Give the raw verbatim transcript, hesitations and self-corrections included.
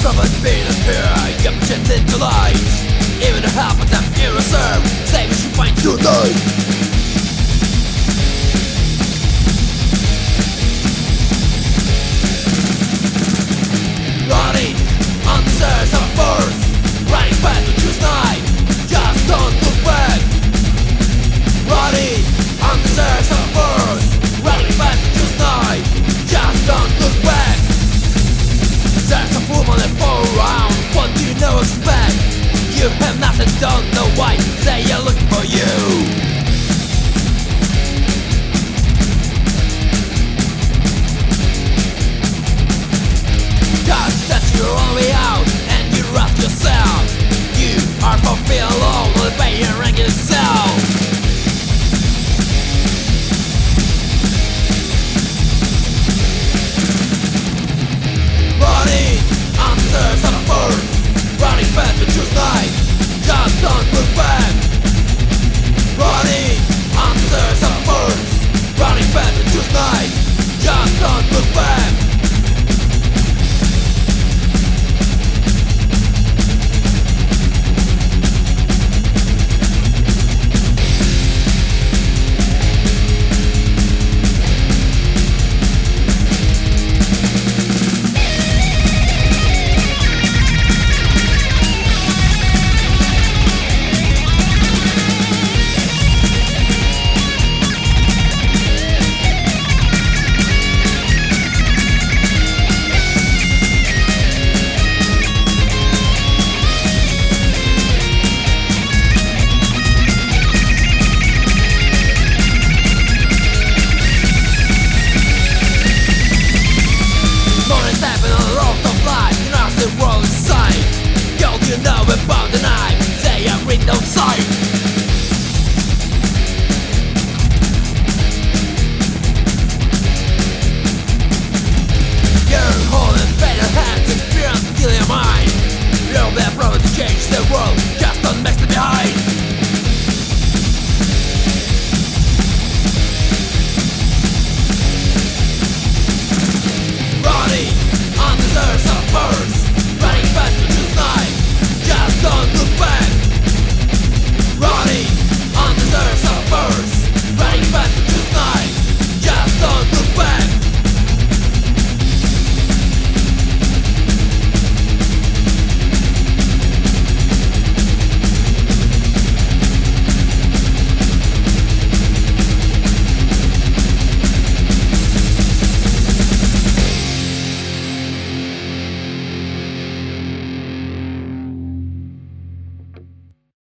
Someone being here, you projected the light. Even the half of them in reserve, say we should find tonight. Running on the stairs of force, riding fast to choose night, just don't look back. Running on the stairs of force, riding fast to choose night, just don't look back. There's a woman in four round, what do you know expect? You have nothing, don't know why, they are looking for you.